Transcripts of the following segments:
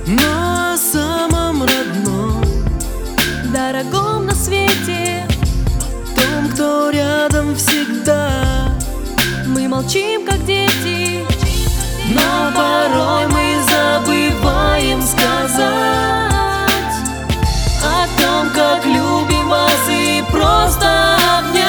но о самом родном, дорогом на свете, том, кто рядом всегда. мы молчим, как дети, Но порой мы забываем сказать о том, как любим вас, и просто обнять.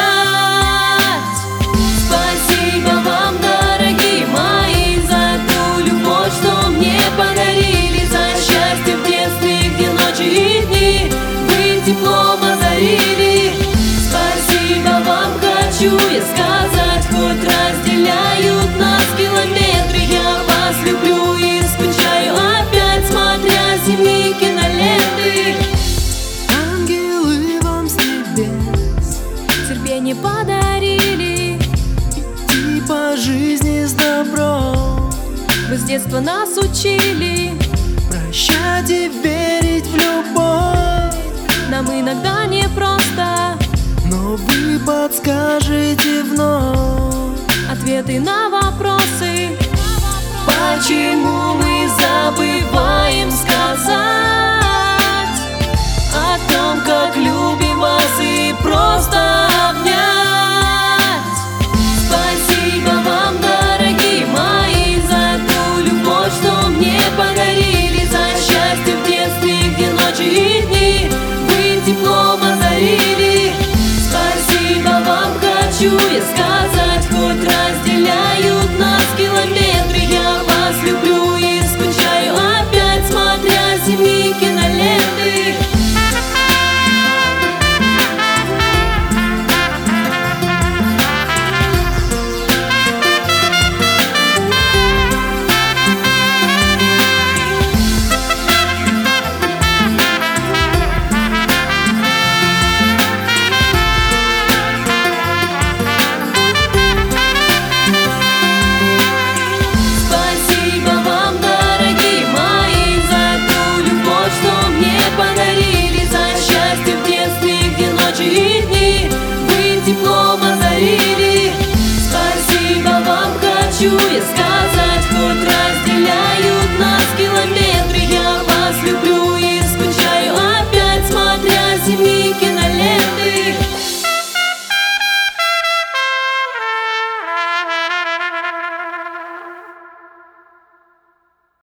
Спасибо вам, дорогие мои, за ту любовь, что мне подарили, за счастье в детстве, где ночи и дни вы теплом озарили. Спасибо вам хочу я сказать, хоть разделяют нас километры. Я вас люблю и скучаю опять, смотря зимние киноленты. Ангелы вам с небес терпение подарили. идти по жизни с добром, Вы с детства нас учили, прощать и верить в любовь. нам иногда непросто, Но вы подскажете вновь ответы на вопросы. почему мы забываем сказать о том, как любим вас, и просто обнять. Спасибо вам, дорогие мои, за ту любовь, что мне подарили, за счастье в детстве, где ночи и дни вы теплом озарили. Спасибо вам хочу я сказать.